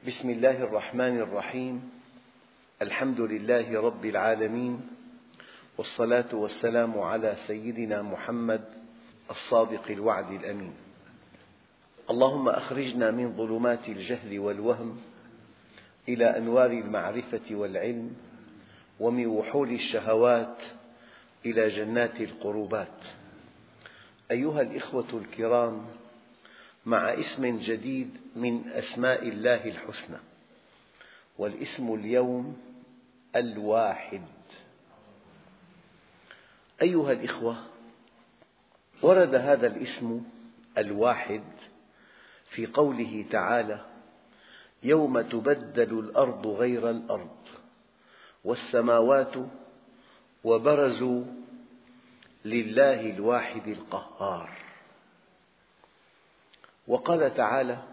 بسم الله الرحمن الرحيم. الحمد لله رب العالمين، والصلاة والسلام على سيدنا محمد الصادق الوعد الأمين. اللهم أخرجنا من ظلمات الجهل والوهم إلى أنوار المعرفة والعلم، ومن وحول الشهوات إلى جنات القربات. أيها الإخوة الكرام، مع اسم جديد من أسماء الله الحسنى، والاسم اليوم الواحد. أيها الإخوة، ورد هذا الاسم الواحد في قوله تعالى: يوم تبدل الأرض غير الأرض والسماوات وبرزوا لله الواحد القهار. وقال تعالى: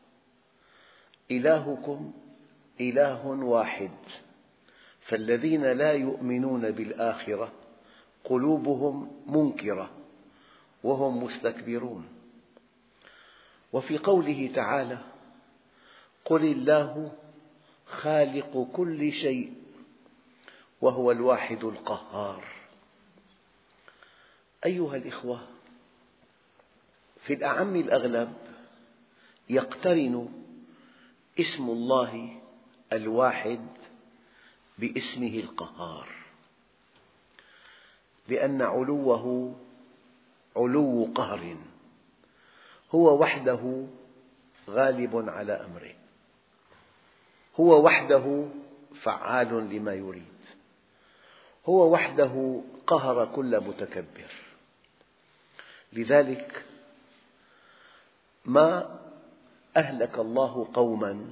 إلهكم إله واحد فالذين لا يؤمنون بالآخرة قلوبهم منكرة وهم مستكبرون. وفي قوله تعالى: قل الله خالق كل شيء وهو الواحد القهار. أيها الإخوة، في الأعم الأغلب يقترن اسم الله الواحد باسمه القهار، لأن علوه علو قهر، هو وحده غالب على أمره، هو وحده فعال لما يريد، هو وحده قهر كل متكبر. لذلك ما أهلك الله قوما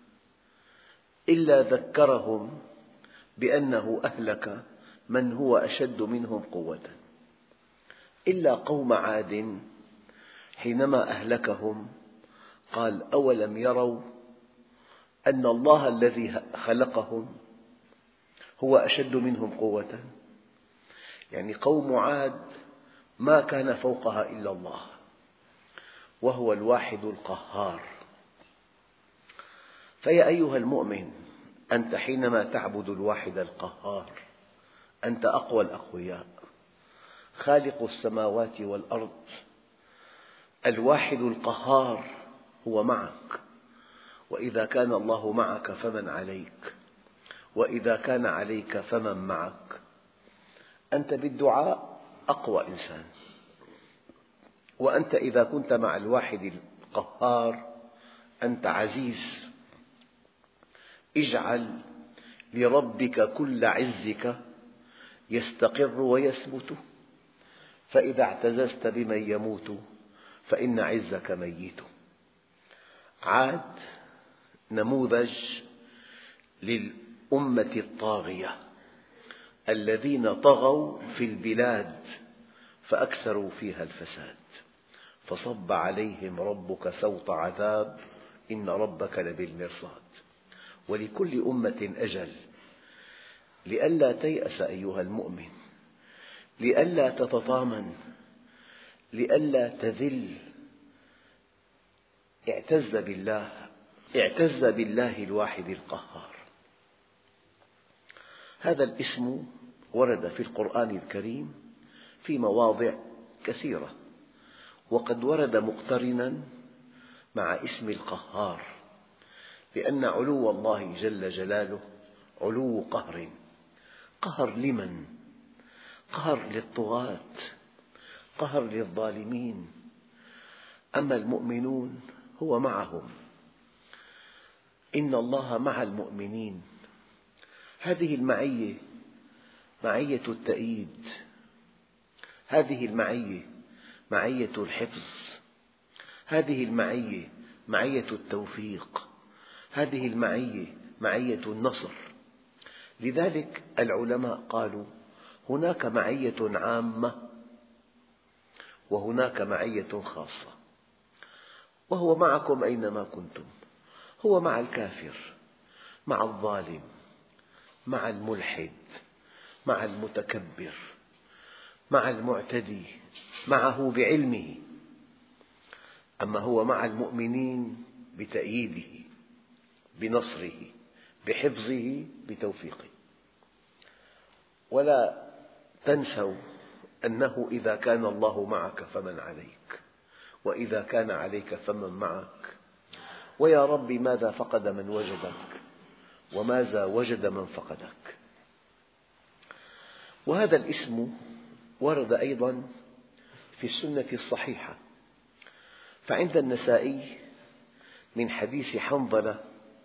إلا ذكرهم بأنه أهلك من هو أشد منهم قوة، إلا قوم عاد حينما أهلكهم قال: أولم يروا أن الله الذي خلقهم هو أشد منهم قوة. يعني قوم عاد ما كان فوقها إلا الله، وهو الواحد القهار. فيا أيها المؤمن، أنت حينما تعبد الواحد القهار أنت أقوى الأقوياء، خالق السماوات والأرض. الواحد القهار هو معك، وإذا كان الله معك فمن عليك، وإذا كان عليك فمن معك. أنت بالدعاء أقوى إنسان، وأنت إذا كنت مع الواحد القهار أنت عزيز. اجعل لربك كل عزك يستقر ويثبت، فإذا اعتززت بمن يموت فإن عزك ميت. عاد نموذج للأمة الطاغية الذين طغوا في البلاد فأكثروا فيها الفساد، فصب عليهم ربك سوط عذاب إن ربك لبالمرصاد. ولكل أمة أجل، لئلا تيأس أيها المؤمن، لئلا تتطامن، لئلا تذل. اعتز بالله الواحد القهار. هذا الاسم ورد في القرآن الكريم في مواضع كثيرة، وقد ورد مقترنا مع اسم القهار، لأن علو الله جل جلاله علو قهر. قهر لمن؟ قهر للطغاة، قهر للظالمين. أما المؤمنون هو معهم، إن الله مع المؤمنين. هذه المعية معية التأييد، هذه المعية معية الحفظ، هذه المعية معية التوفيق، هذه المعية معية النصر. لذلك العلماء قالوا: هناك معية عامة وهناك معية خاصة، وهو معكم أينما كنتم. هو مع الكافر، مع الظالم، مع الملحد، مع المتكبر، مع المعتدي، معه بعلمه. أما هو مع المؤمنين بتأييده، بنصره، بحفظه، بتوفيقه. ولا تنسوا أنه إذا كان الله معك فمن عليك، وإذا كان عليك فمن معك. ويا رب ماذا فقد من وجدك، وماذا وجد من فقدك. وهذا الاسم ورد أيضا في السنة الصحيحة، فعند النسائي من حديث حنظلة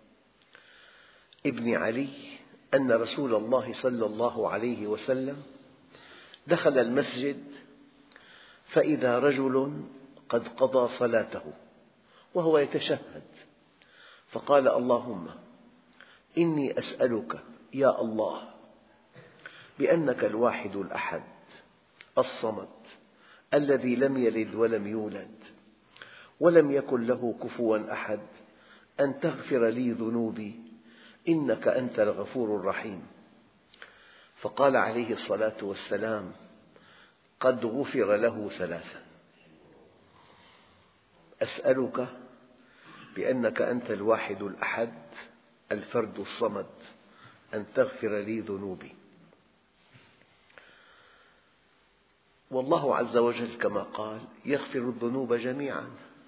ابن علي أن رسول الله صلى الله عليه وسلم دخل المسجد فإذا رجل قد قضى صلاته وهو يتشهد، فقال: اللهم إني أسألك يا الله بأنك الواحد الأحد الصمد الذي لم يلد ولم يولد ولم يكن له كفوا أحد أن تغفر لي ذنوبي إنك أنت الغفور الرحيم. فقال عليه الصلاة والسلام: قد غفر له ثلاثا: أسألك بأنك أنت الواحد الأحد الفرد الصمد أن تغفر لي ذنوبي. والله عز وجل كما قال: يغفر الذنوب جميعا.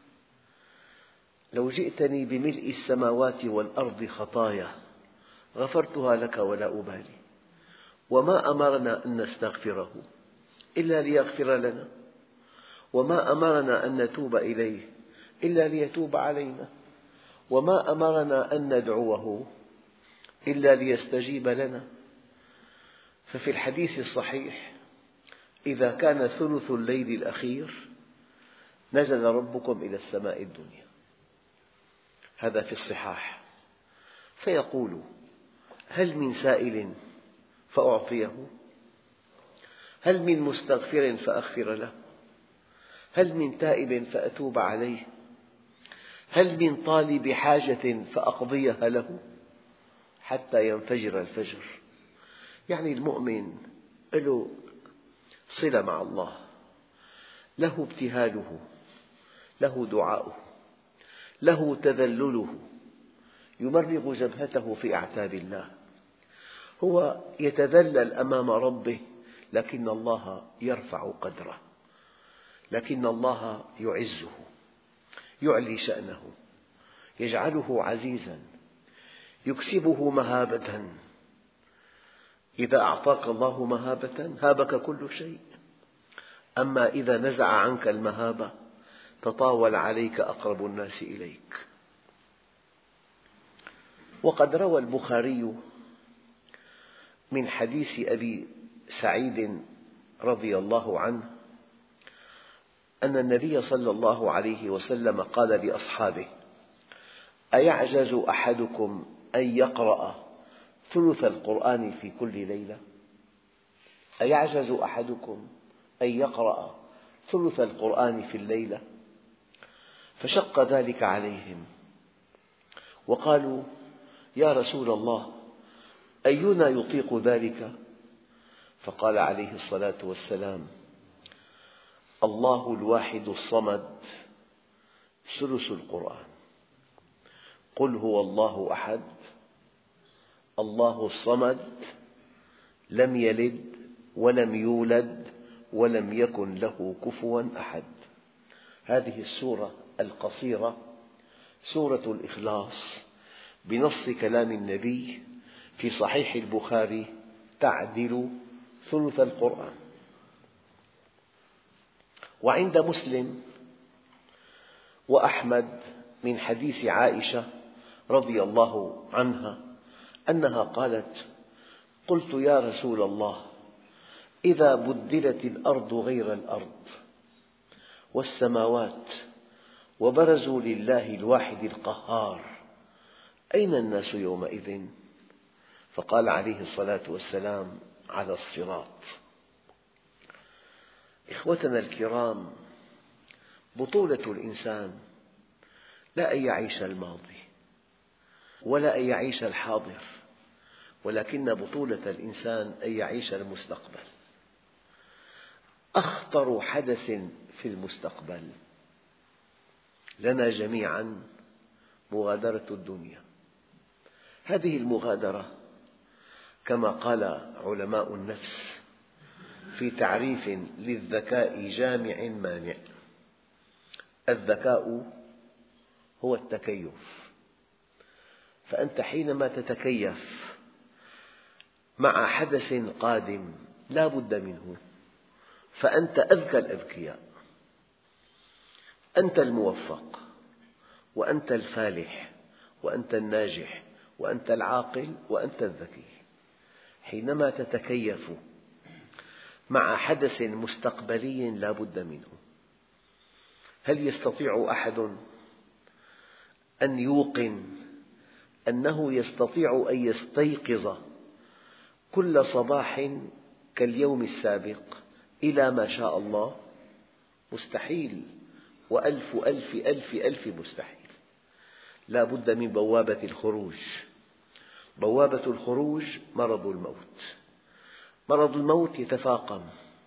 لو جئتني بملء السماوات والأرض خطايا غفرتها لك ولا أبالي. وما أمرنا أن نستغفره إلا ليغفر لنا، وما أمرنا أن نتوب إليه إلا ليتوب علينا، وما أمرنا أن ندعوه إلا ليستجيب لنا. ففي الحديث الصحيح: إذا كان ثلث الليل الأخير نزل ربكم إلى السماء الدنيا. هذا في الصحاح، فيقول: هل من سائل فأعطيه؟ هل من مستغفر فأغفر له؟ هل من تائب فأتوب عليه؟ هل من طالب حاجة فأقضيها له؟ حتى ينفجر الفجر. يعني المؤمن له صلة مع الله، له ابتهاله، له دعاؤه، له تذلله، يمرغ جبهته في أعتاب الله. هو يتذلل أمام ربه، لكن الله يرفع قدره، لكن الله يعزه، يعلي شأنه، يجعله عزيزا، يكسبه مهابة. إذا أعطاك الله مهابة هابك كل شيء، أما إذا نزع عنك المهابة تطاول عليك أقرب الناس إليك. وقد روى البخاري من حديث أبي سعيد رضي الله عنه أن النبي صلى الله عليه وسلم قال لأصحابه: أيعجز أحدكم أن يقرأ ثلث القرآن في كل ليلة؟ أيعجز أحدكم أن يقرأ ثلث القرآن في الليلة؟ فشق ذلك عليهم وقالوا: يا رسول الله أينا يطيق ذلك؟ فقال عليه الصلاة والسلام: الله الواحد الصمد ثلث القرآن. قل هو الله أحد الله الصمد لم يلد ولم يولد ولم يكن له كفوا أحد. هذه السورة القصيرة سورة الإخلاص بنص كلام النبي في صحيح البخاري تعدل ثلث القرآن. وعند مسلم وأحمد من حديث عائشة رضي الله عنها أنها قالت: قلت يا رسول الله إذا بدلت الأرض غير الأرض والسماوات وبرزوا لله الواحد القهار أين الناس يومئذ؟ فقال عليه الصلاة والسلام: على الصراط. إخوتنا الكرام، بطولة الإنسان لا أن يعيش الماضي ولا أن يعيش الحاضر، ولكن بطولة الإنسان أن يعيش المستقبل. أخطر حدث في المستقبل لنا جميعا مغادرة الدنيا. هذه المغادرة كما قال علماء النفس في تعريف للذكاء جامع مانع: الذكاء هو التكيف. فأنت حينما تتكيف مع حدث قادم لا بد منه فأنت أذكى الأذكياء، أنت الموفق وأنت الفالح وأنت الناجح وأنت العاقل وأنت الذكي. حينما تتكيف مع حدث مستقبلي لا بد منه. هل يستطيع أحد أن يوقن أنه يستطيع أن يستيقظ كل صباح كاليوم السابق إلى ما شاء الله؟ مستحيل، وألف ألف ألف ألف مستحيل. لا بد من بوابة الخروج. بوابة الخروج مرض الموت. مرض الموت يتفاقم.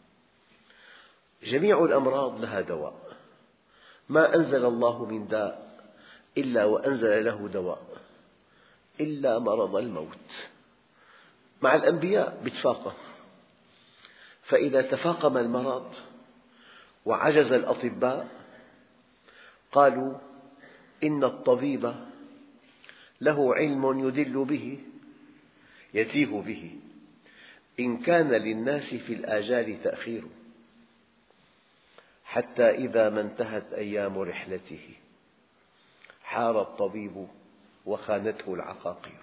جميع الأمراض لها دواء، ما أنزل الله من داء إلا وأنزل له دواء إلا مرض الموت. مع الأنبياء يتفاقم، فإذا تفاقم المرض وعجز الأطباء قالوا إن الطبيب له علم يدل به يتيه به، إن كان للناس في الآجال تأخير، حتى إذا ما انتهت أيام رحلته حار الطبيب وخانته العقاقير.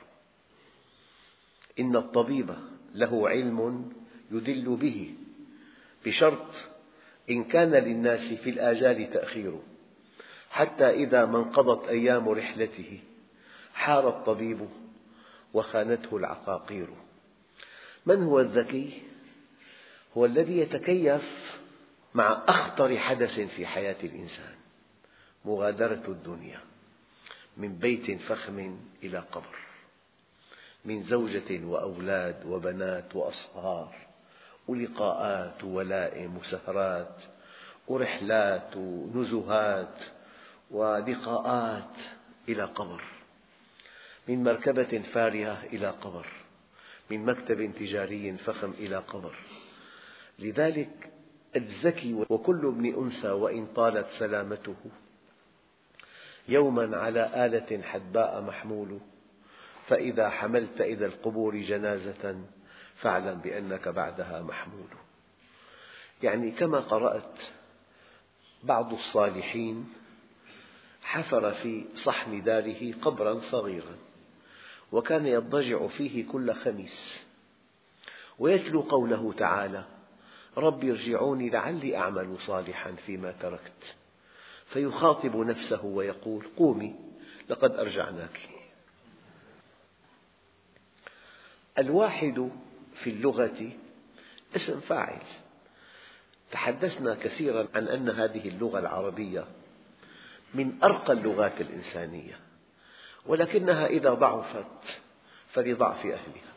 إن الطبيب له علم يدل به بشرط إن كان للناس في الآجال تأخير، حتى إذا ما انقضت أيام رحلته حار الطبيب وخانته العقاقير. من هو الذكي؟ هو الذي يتكيف مع أخطر حدث في حياة الإنسان: مغادرة الدنيا، من بيت فخم إلى قبر، من زوجة وأولاد وبنات وأصهار ولقاءات وولائم وسهرات ورحلات ونزهات ولقاءات إلى قبر، من مركبة فارهة إلى قبر، من مكتب تجاري فخم إلى قبر. لذلك الذكي وكل ابن أنثى وإن طالت سلامته يوما على آلة حدباء محمول، فإذا حملت إلى القبور جنازة فاعلم بأنك بعدها محمول. يعني كما قرأت، بعض الصالحين حفر في صحن داره قبرا صغيرا وكان يضطجع فيه كل خميس ويتلو قوله تعالى: رب ارجعوني لعلي أعمل صالحا فيما تركت، فيخاطب نفسه ويقول: قومي لقد أرجعناك. الواحد في اللغة اسم فاعل. تحدثنا كثيرا عن أن هذه اللغة العربية من أرقى اللغات الإنسانية، ولكنها إذا ضعفت فلضعف أهلها.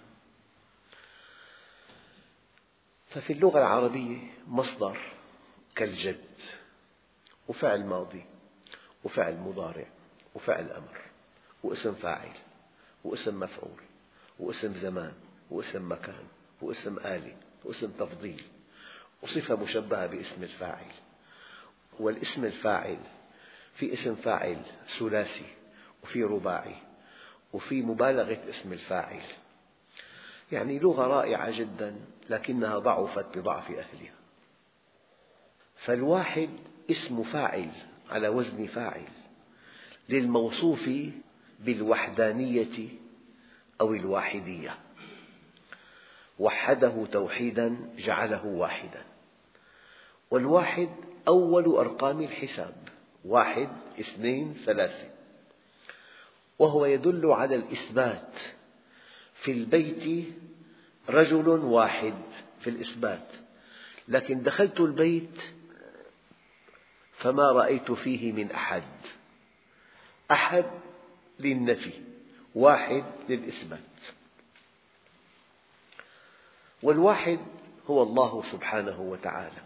ففي اللغة العربية مصدر كالجد، وفعل ماضي وفعل مضارع وفعل أمر واسم فاعل واسم مفعول واسم زمان واسم مكان واسم آلة واسم تفضيل وصفة مشبهة باسم الفاعل. والاسم الفاعل في اسم فاعل ثلاثي وفي رباعي وفي مبالغة اسم الفاعل. يعني لغة رائعة جدا، لكنها ضعفت بضعف أهلها. فالواحد اسم فاعل على وزن فاعل للموصوف بالوحدانية أو الواحدية. وحده توحيدا جعله واحدا. والواحد أول أرقام الحساب، 1 2 3، وهو يدل على الإثبات. في البيت رجل واحد في الإثبات، لكن دخلت البيت فما رأيت فيه من أحد. أحد للنفي، 1 للإثبات. والواحد هو الله سبحانه وتعالى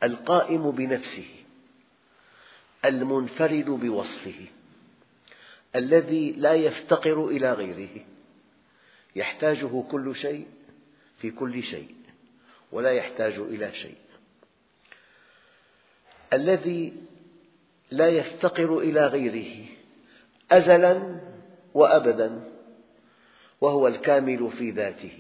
القائم بنفسه، المنفرد بوصفه، الذي لا يفتقر إلى غيره، يحتاجه كل شيء في كل شيء ولا يحتاج إلى شيء. الذي لا يفتقر إلى غيره أزلا وأبدا، وهو الكامل في ذاته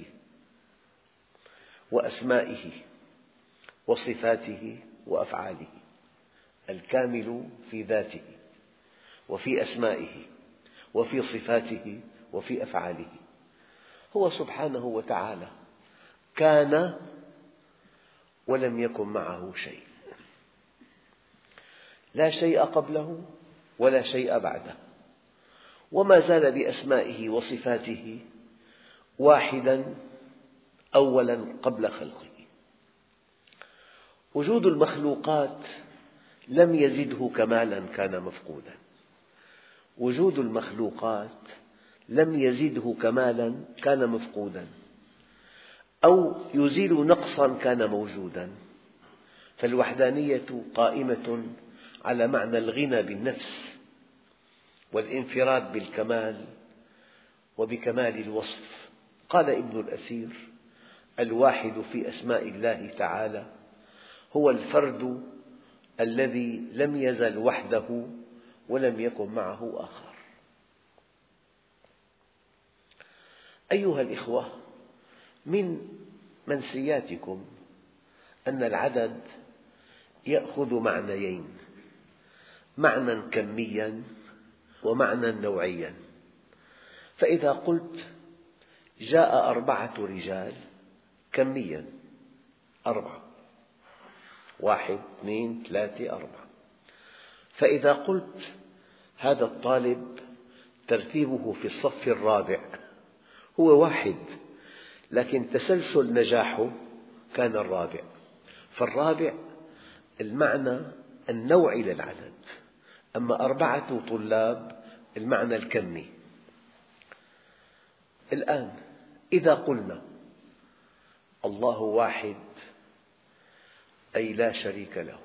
وأسمائه وصفاته وأفعاله، الكامل في ذاته وفي أسمائه وفي صفاته وفي أفعاله. هو سبحانه وتعالى كان ولم يكن معه شيء، لا شيء قبله ولا شيء بعده، وما زال بأسمائه وصفاته واحدا أولا قبل خلقه. وجود المخلوقات لم يزده كمالا كان مفقودا، وجود المخلوقات لم يزده كمالا كان مفقودا، أو يزيل نقصا كان موجودا. فالوحدانية قائمة على معنى الغنى بالنفس والانفراد بالكمال وبكمال الوصف. قال ابن الأثير: الواحد في أسماء الله تعالى هو الفرد الذي لم يزل وحده ولم يكن معه آخر. أيها الإخوة، من منسياتكم أن العدد يأخذ معنيين: معنى كميا ومعنى نوعيا. فإذا قلت جاء 4 رجال كميا 4، 1 2 3 4. فإذا قلت هذا الطالب ترتيبه في الصف الرابع، هو واحد لكن تسلسل نجاحه كان الرابع. فالرابع المعنى النوعي للعدد، أما 4 طلاب المعنى الكمي. الآن إذا قلنا الله واحد أي لا شريك له،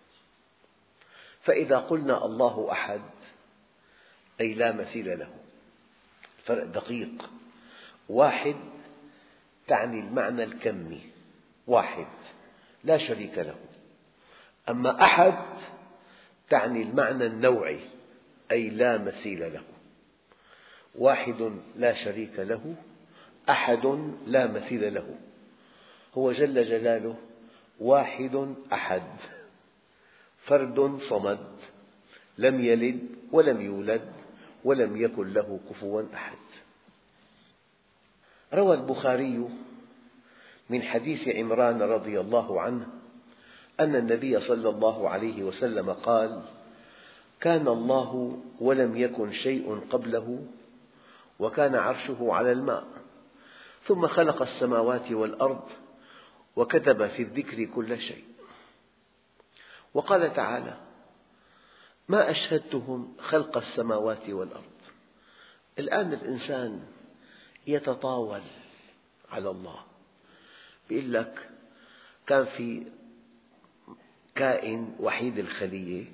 فإذا قلنا الله أحد أي لا مثيل له. فرق دقيق. واحد تعني المعنى الكمي، واحد لا شريك له. أما أحد تعني المعنى النوعي أي لا مثيل له. واحد لا شريك له، أحد لا مثيل له. هو جل جلاله واحد أحد، فرد صمد، لم يلد ولم يولد ولم يكن له كفوا أحد. روى البخاري من حديث عمران رضي الله عنه أن النبي صلى الله عليه وسلم قال: كان الله ولم يكن شيء قبله، وكان عرشه على الماء، ثم خلق السماوات والأرض وكتب في الذكر كل شيء. وقال تعالى: ما أشهدتهم خلق السماوات والأرض. الآن الإنسان يتطاول على الله، يقول لك كان في كائن وحيد الخلية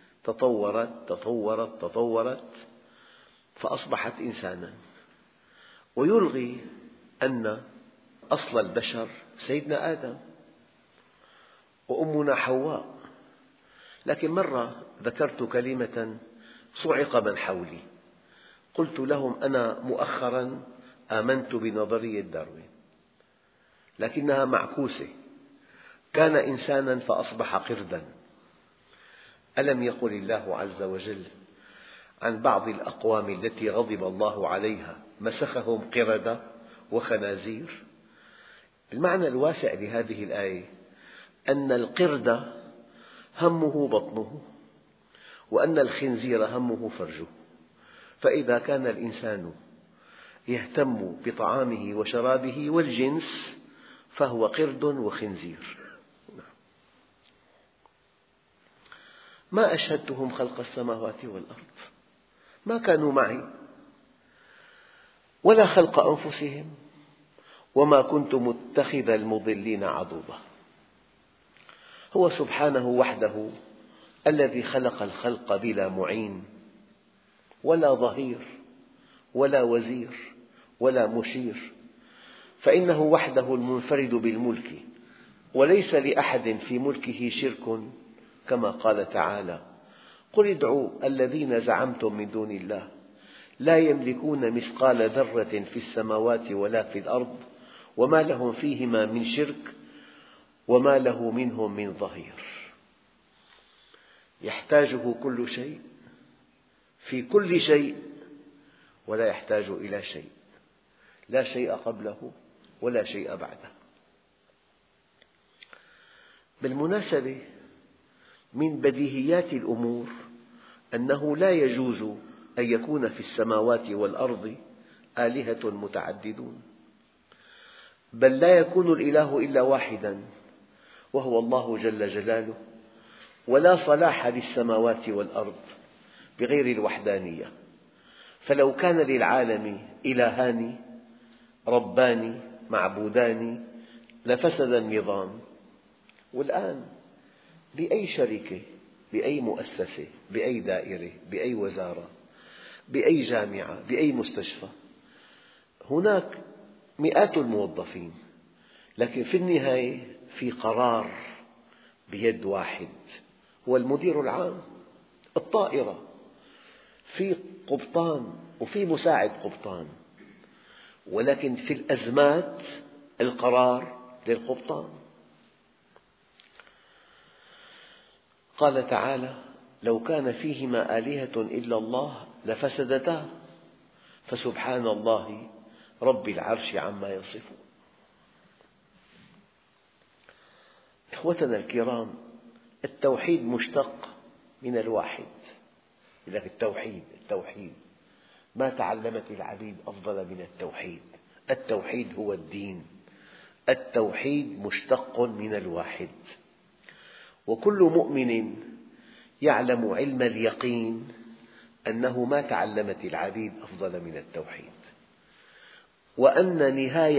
تطورت فأصبحت إنسانا، ويلغي أن أصل البشر سيدنا آدم وأمنا حواء. لكن مرة ذكرت كلمة صعق من حولي، قلت لهم: أنا مؤخرا آمنت بنظرية داروين، لكنها معكوسة. كان إنسانا فأصبح قردا. ألم يقل الله عز وجل عن بعض الأقوام التي غضب الله عليها: مسخهم قردة وخنازير؟ المعنى الواسع لهذه الآية أن القرد همه بطنه، وأن الخنزير همه فرجه. فإذا كان الإنسان يهتم بطعامه وشرابه والجنس فهو قرد وخنزير. ما أشهدتهم خلق السماوات والأرض، ما كانوا معي، ولا خلق أنفسهم، وما كنت متخذ المضلين عضدا. هو سبحانه وحده الذي خلق الخلق بلا معين، ولا ظهير ولا وزير ولا مشير، فإنه وحده المنفرد بالملك، وليس لأحد في ملكه شرك، كما قال تعالى: قل ادعوا الذين زعمتم من دون الله لا يملكون مثقال ذرة في السماوات ولا في الأرض وما لهم فيهما من شرك وما له منهم من ظهير. يحتاجه كل شيء في كل شيء، ولا يحتاج إلى شيء، لا شيء قبله ولا شيء بعده. بالمناسبة، من بديهيات الأمور أنه لا يجوز أن يكون في السماوات والأرض آلهة متعددون، بل لا يكون الإله إلا واحدا وهو الله جل جلاله، ولا صلاح للسماوات والأرض بغير الوحدانية. فلو كان للعالم إلهان ربان معبودان لفسد النظام. والآن بأي شركة، بأي مؤسسة، بأي دائرة، بأي وزارة، بأي جامعة، بأي مستشفى، هناك مئات الموظفين، لكن في النهاية في قرار بيد واحد هو المدير العام. الطائرة في قبطان وفي مساعد قبطان، ولكن في الأزمات القرار للقبطان. قال تعالى: لو كان فيهما آلهة إلا الله لفسدتا فسبحان الله رب العرش عما يصفون. إخوتنا الكرام، التوحيد مشتق من الواحد. لذلك التوحيد ما تعلمت العبيد أفضل من التوحيد. التوحيد هو الدين. التوحيد مشتق من الواحد، وكل مؤمن يعلم علم اليقين أنه ما تعلمت العبيد أفضل من التوحيد، وأن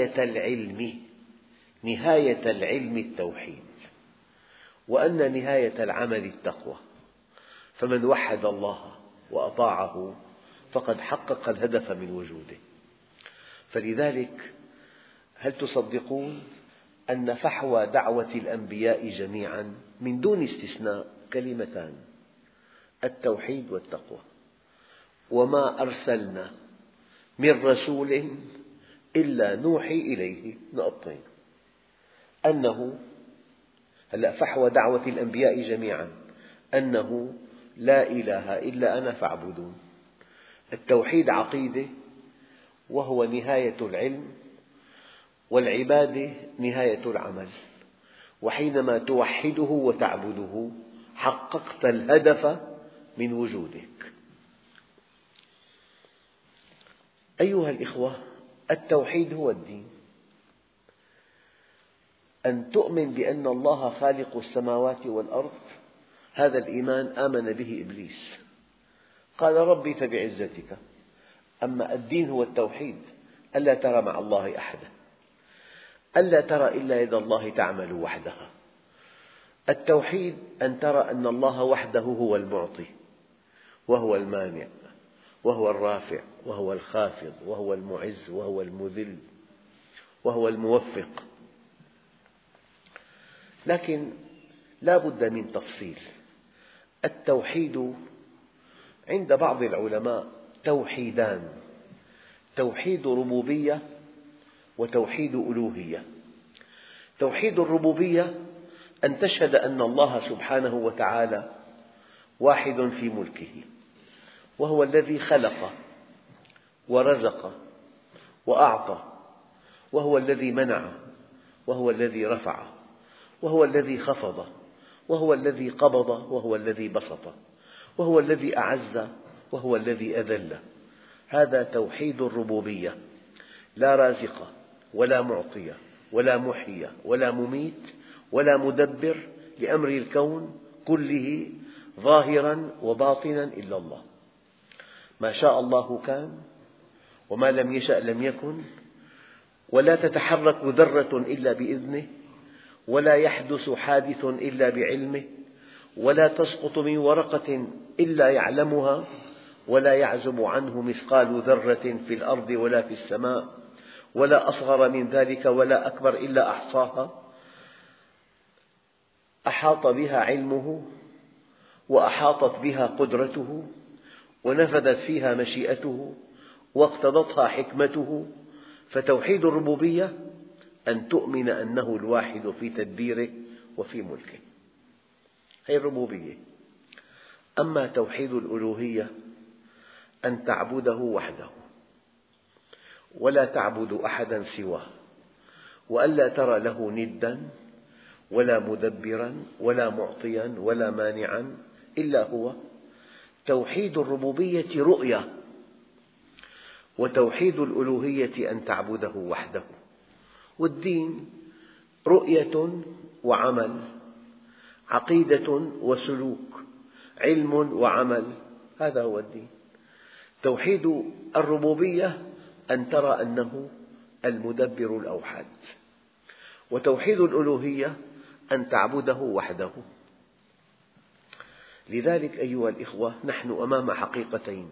نهاية العلم التوحيد، وأن نهاية العمل التقوى. فمن وحد الله وأطاعه فقد حقق الهدف من وجوده. فلذلك هل تصدقون أن فحوى دعوة الأنبياء جميعا من دون استثناء كلمتان: التوحيد والتقوى. وما أرسلنا من رسول إلا نوحي إليه نقطتين. أنه فحوى دعوة الأنبياء جميعا أنه لا إله إلا أنا فاعبدون. التوحيد عقيدة، وهو نهاية العلم، والعبادة نهاية العمل. وحينما توحده وتعبده حققت الهدف من وجودك. أيها الإخوة، التوحيد هو الدين. أن تؤمن بأن الله خالق السماوات والأرض، هذا الإيمان آمن به إبليس، قال: ربي فبعزتك. أما الدين هو التوحيد، ألا ترى مع الله أحدا، ألا ترى إلا يد الله تعمل وحدها. التوحيد أن ترى أن الله وحده هو المعطي، وهو المانع، وهو الرافع، وهو الخافض، وهو المعز، وهو المذل، وهو الموفق. لكن لا بد من تفصيل. التوحيد عند بعض العلماء توحيدان: توحيد ربوبية وتوحيد ألوهية. توحيد الربوبية أن تشهد أن الله سبحانه وتعالى واحد في ملكه، وهو الذي خلق ورزق وأعطى، وهو الذي منع، وهو الذي رفع، وهو الذي خفض، وهو الذي قبض، وهو الذي بسط، وهو الذي أعز، وهو الذي أذل. هذا توحيد الربوبية. لا رازق ولا معطي ولا محيي ولا مميت ولا مدبر لأمر الكون كله ظاهرا وباطنا إلا الله. ما شاء الله كان، وما لم يشأ لم يكن، ولا تتحرك ذرة إلا بإذنه، ولا يحدث حادث إلا بعلمه، ولا تسقط من ورقة إلا يعلمها، ولا يعزب عنه مثقال ذرة في الأرض ولا في السماء ولا أصغر من ذلك ولا أكبر إلا أحصاها، أحاط بها علمه وأحاطت بها قدرته ونفذت فيها مشيئته واقتضتها حكمته. فتوحيد الربوبية أن تؤمن أنه الواحد في تدبيره وفي ملكه، هذه الربوبية. أما توحيد الألوهية أن تعبده وحده ولا تعبد أحدا سواه، وألا ترى له ندا ولا مدبرا ولا معطيا ولا مانعا إلا هو. توحيد الربوبية رؤية، وتوحيد الألوهية أن تعبده وحده. والدين رؤية وعمل، عقيدة وسلوك، علم وعمل، هذا هو الدين. توحيد الربوبية أن ترى أنه المدبر الأوحد، وتوحيد الألوهية أن تعبده وحده. لذلك أيها الإخوة، نحن أمام حقيقتين: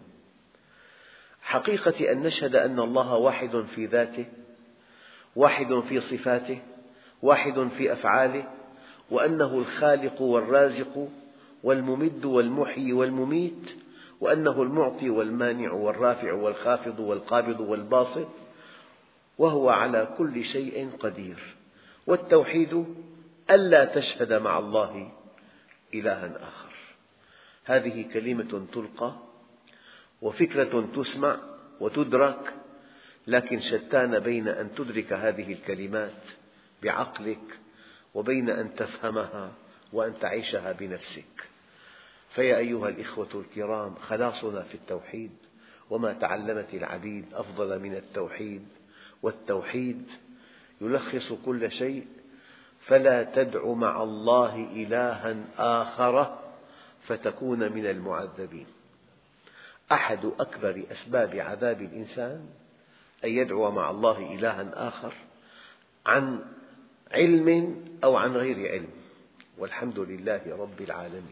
حقيقة أن نشهد أن الله واحد في ذاته، واحد في صفاته، واحد في أفعاله، وأنه الخالق والرازق والممد والمحيي والمميت، وأنه المعطي والمانع والرافع والخافض والقابض والباسط، وهو على كل شيء قدير. والتوحيد ألا تشهد مع الله إلها آخر. هذه كلمة تلقى وفكرة تسمع وتدرك، لكن شتان بين أن تدرك هذه الكلمات بعقلك وبين أن تفهمها وأن تعيشها بنفسك. فيا أيها الإخوة الكرام، خلاصنا في التوحيد، وما تعلمت العبيد أفضل من التوحيد، والتوحيد يلخص كل شيء. فلا تدع مع الله إلها آخر فتكون من المعذبين. أحد أكبر أسباب عذاب الإنسان أن يدعو مع الله إلها آخر عن علم أو عن غير علم، والحمد لله رب العالمين.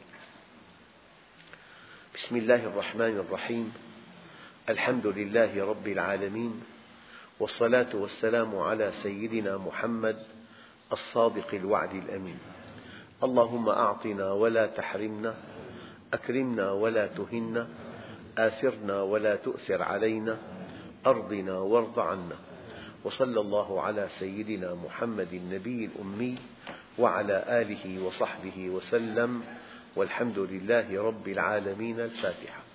بسم الله الرحمن الرحيم. الحمد لله رب العالمين، والصلاة والسلام على سيدنا محمد الصادق الوعد الأمين. اللهم أعطنا ولا تحرمنا، أكرمنا ولا تهنا، آثرنا ولا تؤثر علينا، أرضنا وارض عنا. وصلى الله على سيدنا محمد النبي الأمي وعلى آله وصحبه وسلم، والحمد لله رب العالمين. الفاتحة.